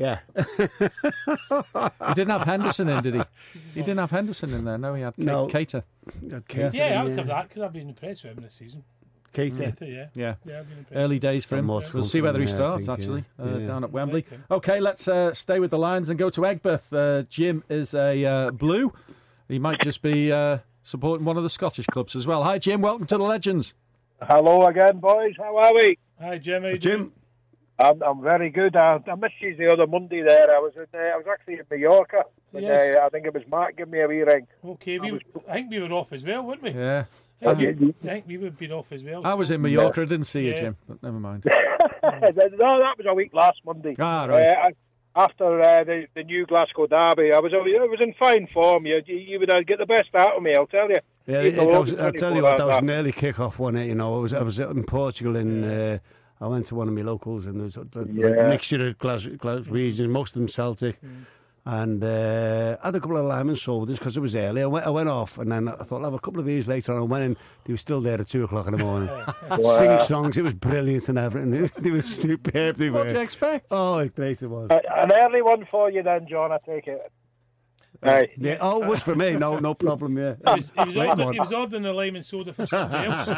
He didn't have Henderson in, did he? He didn't have Henderson in there. No, he had Keita. Yeah, I'd have that because I've been impressed with him this season. Keita, yeah. I've been impressed. Early days for him. We'll see whether he starts, down at Wembley. Okay, let's stay with the Lions and go to Egbert. Jim is a Blue. He might just be supporting one of the Scottish clubs as well. Hi, Jim. Welcome to the Legends. Hello again, boys. How are we? Hi, Jim. How you Jim. doing? I'm very good. I missed you the other Monday there. I was actually in Mallorca. Yes. I think it was Mark giving me a wee ring. Okay, I think we were off as well, weren't we? Yeah. I think we would be off as well. I was in Mallorca. I didn't see you, Jim. But never mind. No, that was a week last Monday. Ah, right. After the new Glasgow derby, I was in fine form. You would get the best out of me, I'll tell you. Yeah, I'll tell you what, that was an early kick-off, wasn't it? You know, I was in Portugal and I went to one of my locals and there was a mixture of Glasgow regions, most of them Celtic. And I had a couple of lime and sodas because it was early. I went off and then I thought I'll have a couple of beers later on. I went in, they were still there at 2 o'clock in the morning. Sing songs, it was brilliant and everything. They were superb. What do you expect? Oh, great it was. An early one for you then, John, I take it. Right. Yeah. Oh, it was for me. No problem. Yeah. He was ordering the lime and soda for somebody else.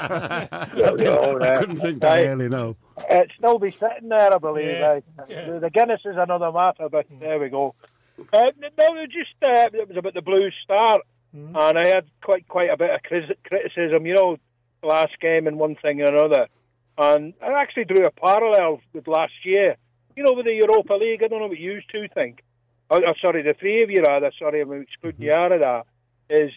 I couldn't drink that early. No. It'd still be sitting there, I believe. The Guinness is another matter, but there we go. It was about the Blues start, and I had quite a bit of criticism. You know, last game and one thing and another, and I actually drew a parallel with last year. You know, with the Europa League. I don't know what you two think. Sorry, the three of you rather. Sorry, I'm excluding you out of that. Is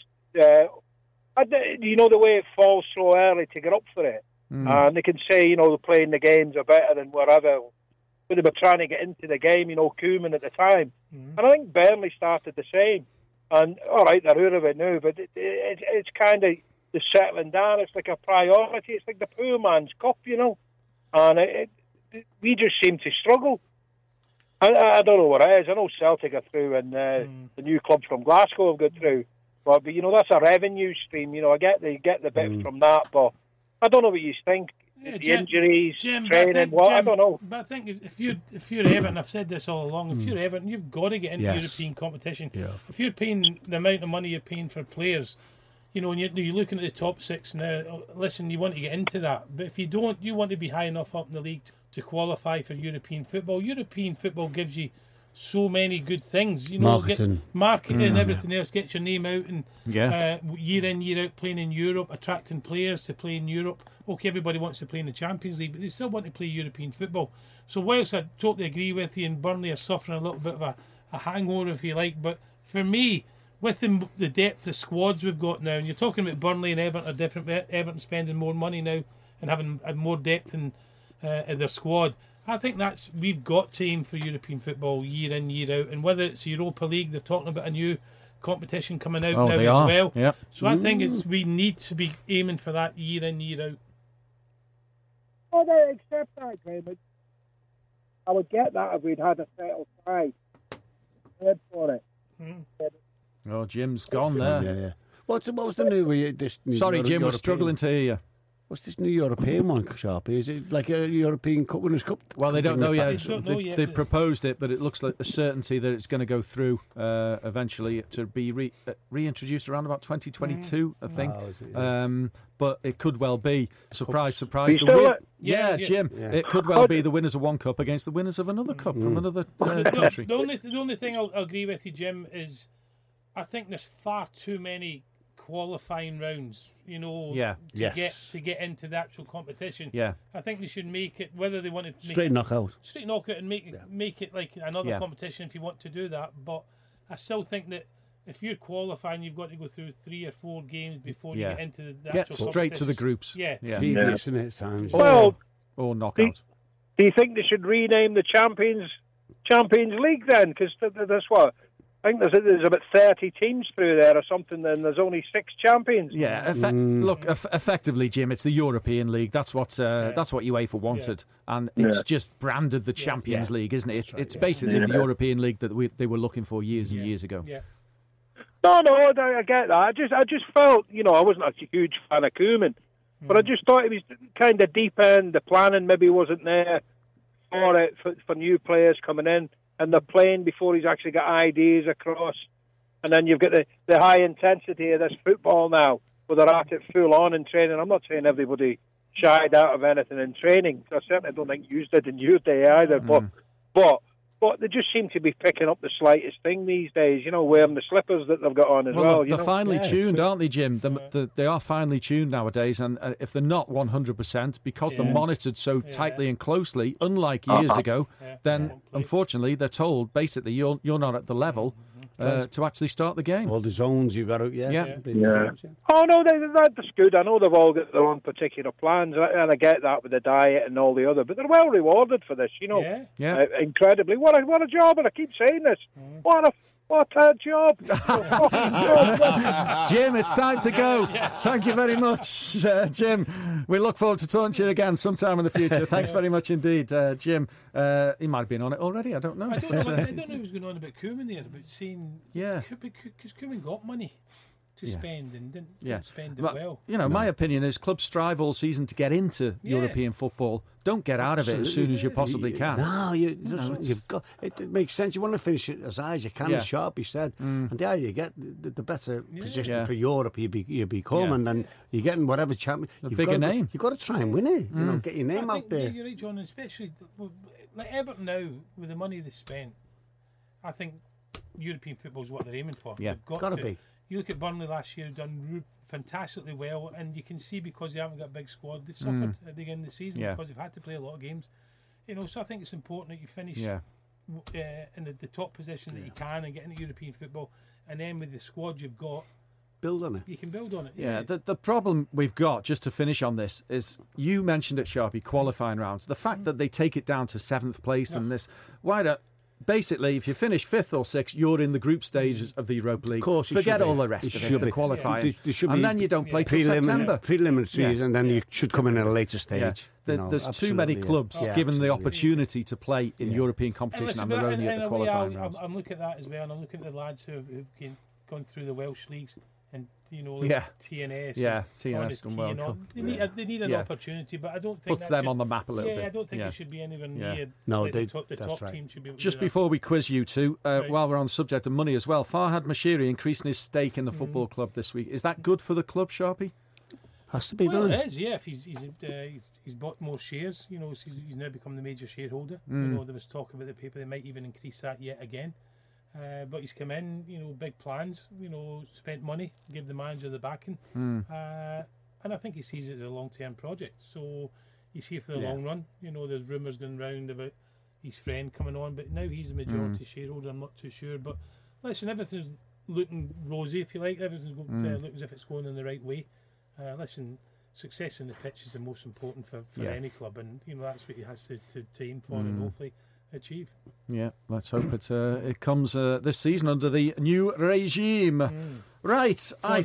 you know the way it falls so early to get up for it, and they can say they're playing the games are better than whatever. But they were trying to get into the game, Koeman at the time, and I think Burnley started the same. And all right, they're out of it now, but it's kind of the settling down. It's like a priority. It's like the poor man's cup, and we just seem to struggle. I don't know what it is. I know Celtic are through and the new clubs from Glasgow have got through. But that's a revenue stream. I get the bit from that, but I don't know what you think. The injuries, training, I don't know. But I think if you're Everton, I've said this all along, if you're Everton, you've got to get into European competition. Yeah. If you're paying the amount of money you're paying for players, and you're looking at the top six now, listen, you want to get into that. But if you don't, you want to be high enough up in the league to qualify for European football. European football gives you so many good things. Marketing and everything else, gets your name out and year in, year out playing in Europe, attracting players to play in Europe. Okay, everybody wants to play in the Champions League, but they still want to play European football. So whilst I totally agree with you, and Burnley are suffering a little bit of a hangover, if you like, but for me, with the depth of squads we've got now, and you're talking about Burnley and Everton are different, Everton spending more money now and having more depth in their squad, I think we've got to aim for European football year in, year out, and whether it's Europa League, they're talking about a new competition coming out now as well. Yep. So I think we need to be aiming for that year in, year out. Oh, they accept that, Graham. I would get that if we'd had a settled side. Head for it. Oh, Jim's gone there. Yeah. What was the new? Sorry, Jim, we're struggling to hear you. What's this new European one, Sharpie? Is it like a European Winners' Cup? Well, they don't know yet. They've proposed it, but it looks like a certainty that it's going to go through eventually to be reintroduced around about 2022, I think. But it could well be. Surprise. Yeah, Jim. Yeah. It could well be the winners of one cup against the winners of another cup from another country. The only thing I'll agree with you, Jim, is I think there's far too many qualifying rounds, to get into the actual competition. Yeah. I think they should make it, whether they want to make straight knockout and make it like another competition if you want to do that. But I still think that if you're qualifying, you've got to go through 3 or 4 games before you get into the actual get straight to the groups. Yeah. Tedious in it times. Well, or knockout. Do you think they should rename the Champions League then? Because that's what. I think there's about 30 teams through there or something, and there's only 6 champions. Yeah, look, effectively, Jim, it's the European League. That's what UEFA wanted, and it's just branded the Champions League, isn't it? It's basically the European League that they were looking for years and years ago. Yeah. No, I get that. I just felt, I wasn't a huge fan of Koeman, but I just thought it was kind of deep end. The planning maybe wasn't there for it for new players coming in. And they're playing before he's actually got ideas across. And then you've got the high intensity of this football now, where they're at it full on in training. I'm not saying everybody shied out of anything in training. I certainly don't think you did in your day either. But they just seem to be picking up the slightest thing these days, wearing the slippers that they've got on as well. They're finely tuned, aren't they, Jim? They are finely tuned nowadays, and if they're not 100%, because they're monitored so tightly and closely, unlike years ago, then unfortunately they're told, basically, you're not at the level to actually start the game. All the zones you've got to, Oh, no, that's good. I know they've all got their own particular plans, and I get that with the diet and all the other, but they're well rewarded for this, incredibly. What a job, and I keep saying this. What a job. Jim, it's time to go. Thank you very much, Jim. We look forward to talking to you again sometime in the future. Thanks very much indeed, Jim. He might have been on it already, I don't know. I don't know who's going on about Koeman there, about saying... Yeah. Because Koeman got money to spend and didn't spend it well. My opinion is clubs strive all season to get into European football. Don't get out of it as soon as you possibly can. No, you've got. It makes sense. You want to finish it as high as you can, as Sharpie said, and there you get the better position for Europe you become, and then you're getting whatever champion. You've bigger name. You've got to try and win it. Get your name out there. Yeah, you're right, John. Especially like Everton now, with the money they spent, I think European football is what they're aiming for. Yeah, got to be. You look at Burnley last year, done fantastically well, and you can see because they haven't got a big squad, they've suffered at the beginning of the season because they've had to play a lot of games. So I think it's important that you finish in the top position that you can and get into European football, and then with the squad you've got, build on it. You can build on it. Yeah, the problem we've got, just to finish on this, is you mentioned it, Sharpie, qualifying rounds. The fact that they take it down to 7th place and this, basically, if you finish 5th or 6th, you're in the group stages of the Europa League. Of course, forget all the rest of it, the qualifying. And then you don't play till September. Preliminaries, and then you should come in at a later stage. There's too many clubs given the opportunity to play in European competition, and they're only at the qualifying rounds. I'm looking at that as well, and I'm looking at the lads who've gone through the Welsh leagues. And TNS, TNS done well. They need an opportunity, but I don't think puts them on the map a little bit. I don't think it should be anywhere near. No, the top team should be. Just before we quiz you two, while we're on the subject of money as well, Farhad Moshiri increasing his stake in the football club this week. Is that good for the club, Sharpie? Has to be done. It is, yeah. If he's bought more shares, he's now become the major shareholder. There was talk about the paper; they might even increase that yet again. But he's come in, big plans, spent money, give the manager the backing. And I think he sees it as a long-term project. So he's here for the long run. There's rumours going round about his friend coming on, but now he's a majority shareholder. I'm not too sure. But listen, everything's looking rosy, if you like. Everything's looking as if it's going in the right way. Listen, success in the pitch is the most important for any club, and that's what he has to aim for and hopefully achieve. Yeah, let's hope it comes this season under the new regime. Right, I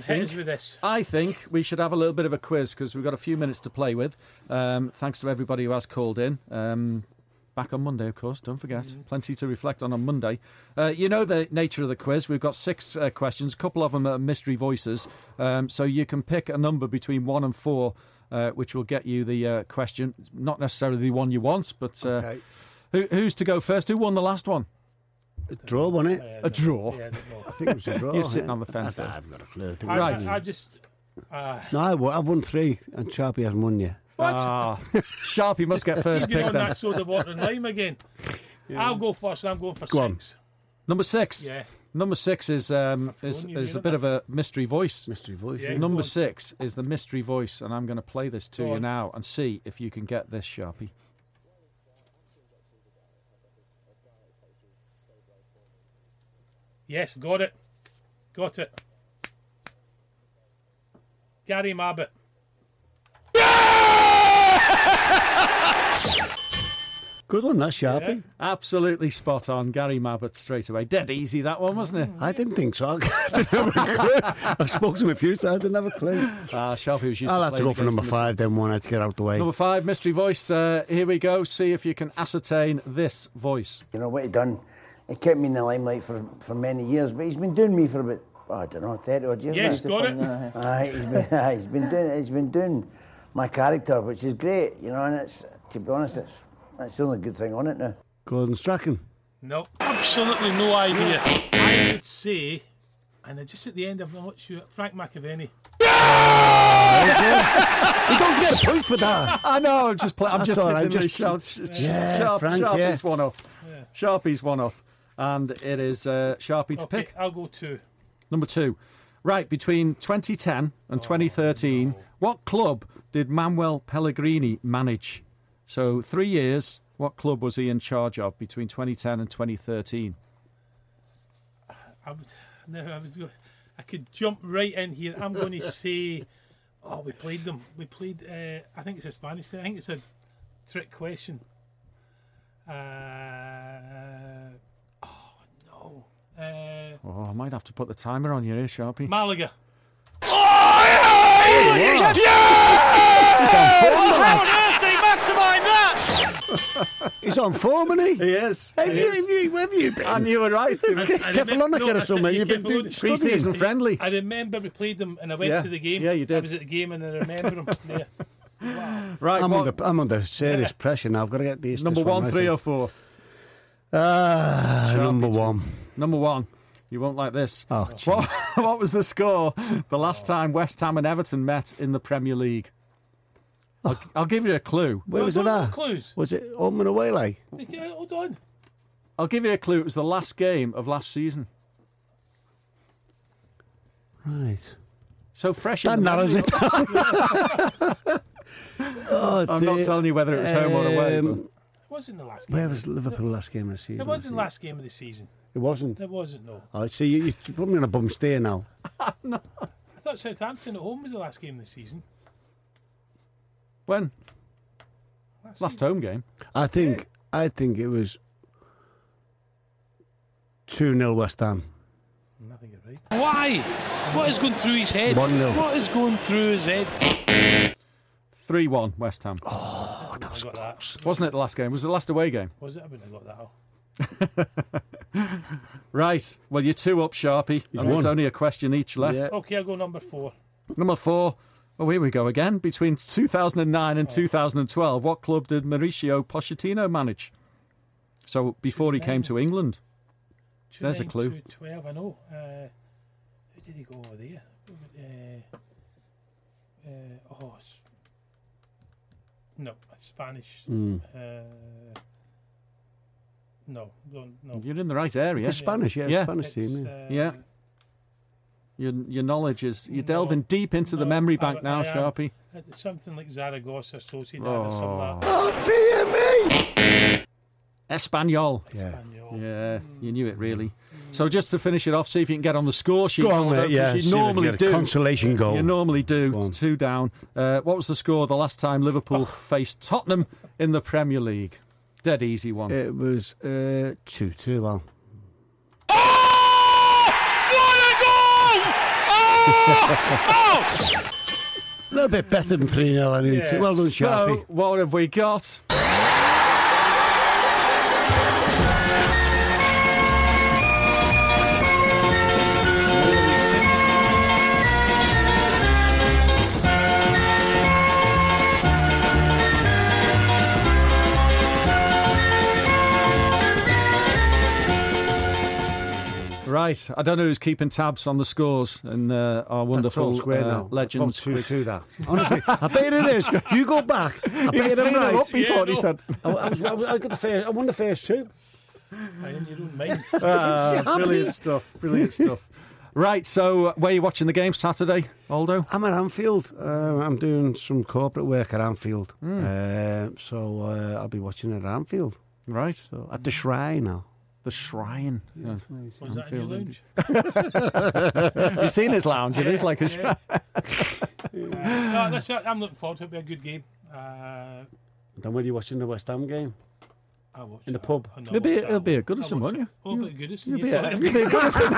think we should have a little bit of a quiz because we've got a few minutes to play with. Thanks to everybody who has called in. Back on Monday, of course, don't forget. Plenty to reflect on Monday. You know the nature of the quiz. We've got 6 questions. A couple of them are mystery voices. So you can pick a number between 1 and 4, which will get you the question. Not necessarily the one you want, but... Okay. Who's to go first? Who won the last one? A draw, wasn't it? A draw? I think it was a draw. You're sitting on the fence there. I've got a clue. Right. No, I've won 3, and Sharpie hasn't won yet. What? Sharpie must get first He's pick on then. that soda water and lime again. I'll go first. I'm going for Go 6. Number 6. Yeah. Number 6 is a bit of a mystery voice. Mystery voice. Yeah. Number 6 is the mystery voice, and I'm going to play this to Go you on. now and see if you can get this, Sharpie. Yes, got it. Got it. Gary Mabbitt. Good one, that Sharpie. Yeah. Absolutely spot on. Gary Mabbitt straight away. Dead easy, that one, wasn't it? I didn't think so. I didn't have a clue. I spoke to him a few times. I didn't have a clue. Sharpie was used I'll to have to playing go for against number him. 5, then one. I had to get out the way. Number 5, mystery voice. Here we go. See if you can ascertain this voice. You know what he done? He kept me in the limelight for many years, but he's been doing me for about, I don't know, 30 odd years. Yes, now. got it. He's been doing my character, which is great, you know, and it's, to be honest, that's the only good thing on it now. Gordon Strachan. No, absolutely no idea. I would say, and just at the end, I'm not sure, Frank McAvenny. You don't get a point for that. I know, I'm just hitting right, the Frank, Sharpie's one up. Yeah. Sharpie's one up. And it is Sharpie to pick. I'll go 2. Number 2. Right, between 2010 and 2013, what club did Manuel Pellegrini manage? So 3 years, what club was he in charge of between 2010 and 2013? I could jump right in here. I'm going to say, we played them. We played, I think it's a Spanish thing. I think it's a trick question. I might have to put the timer on you here, Sharpie. Malaga. He's on form, the lad. How on earth did he mastermind that? He's on form, isn't he? He is. Where have you been? And you were right. Careful on the get or something. You've been doing Pre-season friendly. I remember we played them and I went to the game. Yeah, you did. I was at the game and I remember them. Yeah. Wow. Right, I'm under serious pressure now. I've got to get these. Number 1, 3 or 4? Number 1. Number 1. You won't like this. Oh, what was the score the last time West Ham and Everton met in the Premier League? I'll give you a clue. Where was it at? Clues. Was it home and away, like? Hold on. I'll give you a clue. It was the last game of last season. Right. So fresh. That narrows it down. I'm not telling you whether it was home or away. But. It wasn't the last game. Where was Liverpool last game of the season? It wasn't the last game of the season. It wasn't? It wasn't, no. Oh, see, you put me on a bum steer now. No. I thought Southampton at home was the last game of the season. When? Last home game. I think it was 2-0 West Ham. I think you're right. Why? What is going through his head? 1-0. What is going through his head? 3-1 West Ham. Oh, that was close. Wasn't it the last game? Was it the last away game? Was it? I wouldn't have got that out. Right. Well, you're 2 up, Sharpie. And there's only a question each left. Yeah. Okay, I'll go number 4. Number 4. Oh, here we go again. Between 2009 and 2012, what club did Mauricio Pochettino manage? So before he came to England. There's a clue. 2012, I know. Who did he go over there? No, Spanish. No. You're in the right area. It's Spanish, yeah. Spanish team, yeah. Your knowledge is... You're delving deep into the memory bank now, Sharpie. Something like Zaragoza, Sociedad or something like that. Oh, dear me! Espanyol. Yeah. Yeah, you knew it, really. So just to finish it off, see if you can get on the score sheet. Go on, mate, yeah. You normally do. Consolation goal. You normally do. 2 down. What was the score the last time Liverpool faced Tottenham in the Premier League? Dead easy one. It was 2-2, well. A little bit better than 3-0, I need to. Well done, Sharpie. So, what have we got? Right, I don't know who's keeping tabs on the scores and our wonderful Legends. 2-2 that. Honestly, I bet it is. You go back. I bet it right. Up before he said. I won the first two. In your own mind. Brilliant stuff. Right, so where are you watching the game Saturday, Aldo? I'm at Anfield. I'm doing some corporate work at Anfield. So I'll be watching it at Anfield. Right. So at the Shrine now. The Shrine. Yeah. Was that in your lounge? You've seen his lounge. It is like a shrine. I'm looking forward to it. It'll be a good game. Then when are you watching the West Ham game? In the pub. It'll be a Goodison, won't you? Oh, it'll be a Goodison. It'll be a Goodison.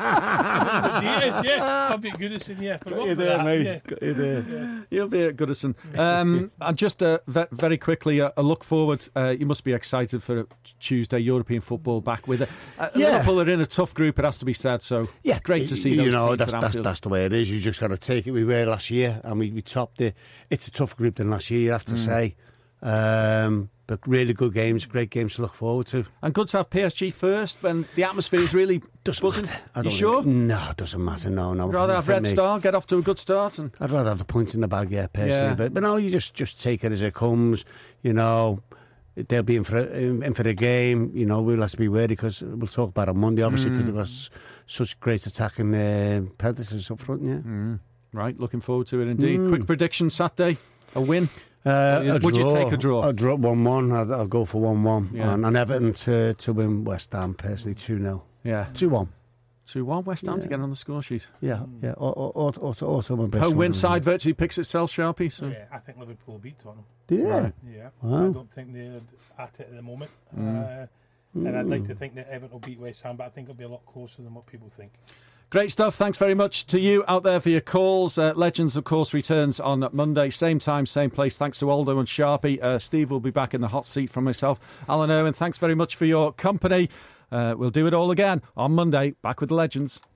I'll be a Goodison, yeah. You're there, mate. You're there. You'll be at Goodison. And just very quickly, a look forward. You must be excited for Tuesday, European football back with it. Liverpool are in a tough group, it has to be said. So great to see those teams at Anfield. That's the way it is. You just got to take it. We were last year, and we topped it. It's a tougher group than last year, you have to say. But really good games, great games to look forward to. And good to have PSG first when the atmosphere is really buzzing. You sure? No, it doesn't matter. No. You'd rather have Red Star, get off to a good start? I'd rather have the points in the bag, personally. Yeah. But no, you just take it as it comes. You know, they'll be in for the game. You know, we'll have to be ready because we'll talk about it on Monday, obviously, because they've got such great attacking predators up front, Right, looking forward to it indeed. Quick prediction, Saturday, a win? Would you take a draw? I'd drop 1-1. I'll go for 1-1. Yeah. And Everton to win West Ham, personally, 2-0. Yeah. 2-1. 2-1 West Ham to get on the score sheet. Yeah. Also my best. Home win side virtually picks itself, Sharpie. So. Yeah, I think Liverpool beat Tottenham. Yeah. Yeah. Wow. I don't think they're at it at the moment. And I'd like to think that Everton will beat West Ham, but I think it'll be a lot closer than what people think. Great stuff. Thanks very much to you out there for your calls. Legends, of course, returns on Monday. Same time, same place. Thanks to Aldo and Sharpie. Steve will be back in the hot seat from myself. Alan Owen, thanks very much for your company. We'll do it all again on Monday. Back with the Legends.